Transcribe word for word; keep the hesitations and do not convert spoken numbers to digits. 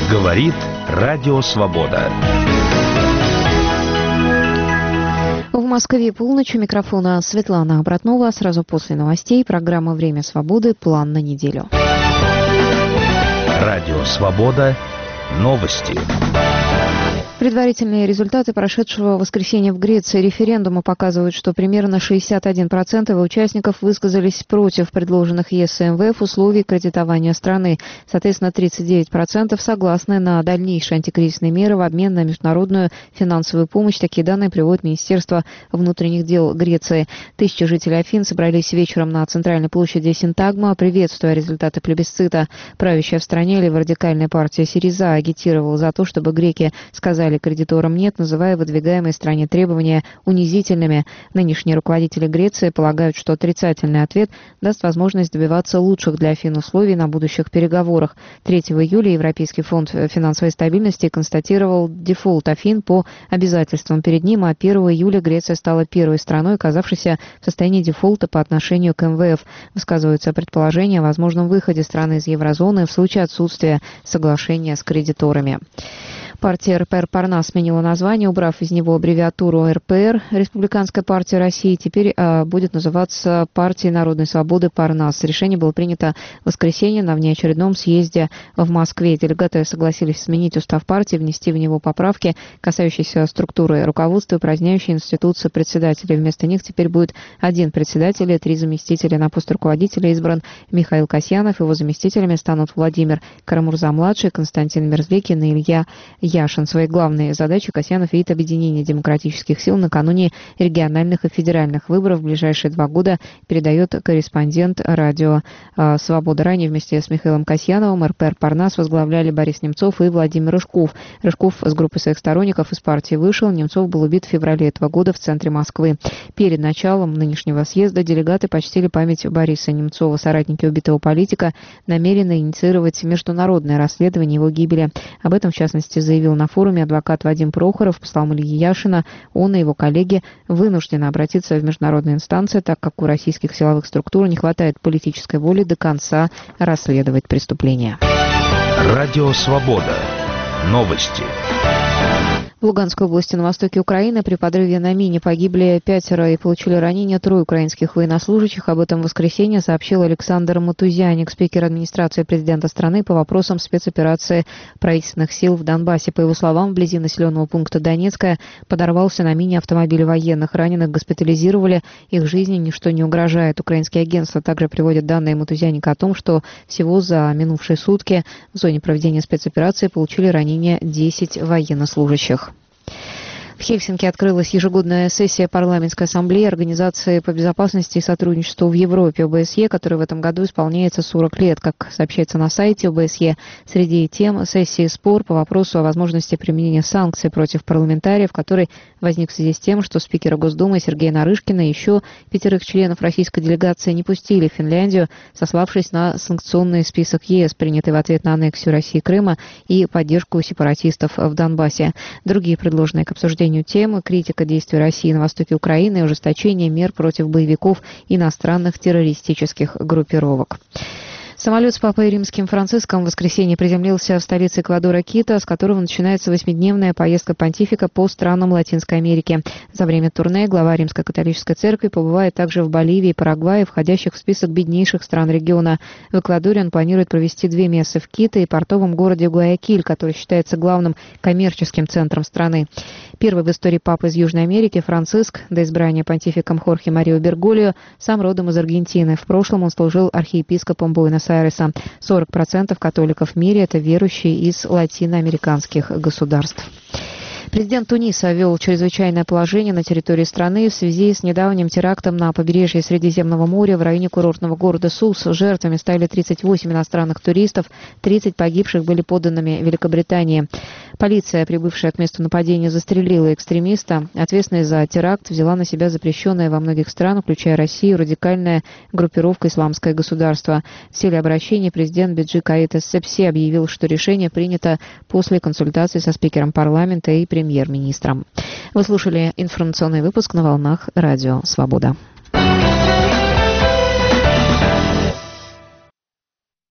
Говорит Радио Свобода. В Москве полночь. У микрофона Светлана Обратнова. Сразу после новостей программа «Время свободы. План на неделю». Радио Свобода. Новости. Предварительные результаты прошедшего воскресенья в Греции референдума показывают, что примерно шестьдесят один процент его участников высказались против предложенных ЕС и эм вэ эф условий кредитования страны. Соответственно, тридцать девять процентов согласны на дальнейшие антикризисные меры в обмен на международную финансовую помощь. Такие данные приводит Министерство внутренних дел Греции. Тысячи жителей Афин собрались вечером на центральной площади Синтагма, приветствуя результаты плебисцита. Правящая в стране леворадикальная партия Сириза агитировала за то, чтобы греки сказали кредиторам «нет», называя выдвигаемые стране требования унизительными. Нынешние руководители Греции полагают, что отрицательный ответ даст возможность добиваться лучших для Афин условий на будущих переговорах. третьего июля Европейский фонд финансовой стабильности констатировал дефолт Афин по обязательствам перед ним, а первого июля Греция стала первой страной, оказавшейся в состоянии дефолта по отношению к эм вэ эф. Высказываются предположения о возможном выходе страны из еврозоны в случае отсутствия соглашения с кредиторами. Партия эр пэ эр Парнас сменила название, убрав из него аббревиатуру эр пэ эр, Республиканская партия России, теперь э, будет называться Партией народной свободы Парнас. Решение было принято в воскресенье на внеочередном съезде в Москве. Делегаты согласились сменить устав партии, внести в него поправки, касающиеся структуры руководства и упраздняющие институцию председателей. Вместо них теперь будет один председатель и три заместителя. На пост руководителя избран Михаил Касьянов, его заместителями станут Владимир Карамурза-младший, Константин Мерзликин и Илья Яшин. Своей главной задачей Касьянов видит объединение демократических сил накануне региональных и федеральных выборов. В ближайшие два года, передает корреспондент радио «Свобода». Ранее вместе с Михаилом Касьяновым эр пэ эр Парнас возглавляли Борис Немцов и Владимир Рыжков. Рыжков с группой своих сторонников из партии вышел. Немцов был убит в феврале этого года в центре Москвы. Перед началом нынешнего съезда делегаты почтили память Бориса Немцова. Соратники убитого политика намерены инициировать международное расследование его гибели. Об этом, в частности, заявил на форуме адвокат Вадим Прохоров. По словам Ильи Яшина, он и его коллеги вынуждены обратиться в международные инстанции, так как у российских силовых структур не хватает политической воли до конца расследовать преступления. Радио Свобода. Новости. В Луганской области на востоке Украины при подрыве на мине погибли пятеро и получили ранения трое украинских военнослужащих. Об этом в воскресенье сообщил Александр Матузяник, спикер администрации президента страны по вопросам спецоперации правительственных сил в Донбассе. По его словам, вблизи населенного пункта Донецкая подорвался на мине автомобиль военных. Раненых госпитализировали, их жизни ничто не угрожает. Украинские агентства также приводят данные Матузяника о том, что всего за минувшие сутки в зоне проведения спецоперации получили ранения десять военнослужащих. В Хельсинки открылась ежегодная сессия парламентской ассамблеи Организации по безопасности и сотрудничеству в Европе о бэ эс е, которой в этом году исполняется сорок лет. Как сообщается на сайте о бэ эс е, среди тем сессии спор по вопросу о возможности применения санкций против парламентариев, который возник в связи с тем, что спикера Госдумы Сергея Нарышкина и еще пятерых членов российской делегации не пустили в Финляндию, сославшись на санкционный список ЕС, принятый в ответ на аннексию России Крыма и поддержку сепаратистов в Донбассе. Другие предложенные к обсуждению темы — критика действий России на востоке Украины и ужесточение мер против боевиков иностранных террористических группировок. Самолет с Папой Римским Франциском в воскресенье приземлился в столице Эквадора Кито, с которого начинается восьмидневная поездка понтифика по странам Латинской Америки. За время турне глава Римской католической церкви побывает также в Боливии и Парагвае, входящих в список беднейших стран региона. В Эквадоре он планирует провести две мессы в Кито и портовом городе Гуаякиль, который считается главным коммерческим центром страны. Первый в истории папа из Южной Америки, Франциск, до избрания понтификом Хорхе Марио Бергольо, сам родом из Аргентины. В прошлом он служил архиепископом Буэнос-Айреса. сорок процентов католиков в мире – это верующие из латиноамериканских государств. Президент Туниса ввел чрезвычайное положение на территории страны в связи с недавним терактом на побережье Средиземного моря в районе курортного города Сус. Жертвами стали тридцать восемь иностранных туристов, тридцать погибших были подданными Великобритании. Полиция, прибывшая к месту нападения, застрелила экстремиста. Ответственность за теракт взяла на себя запрещенная во многих странах, включая Россию, радикальная группировка «Исламское государство». В силе обращения президент Беджи Каид Эссепси объявил, что решение принято после консультации со спикером парламента и премьер-министром. Вы слушали информационный выпуск на волнах Радио Свобода.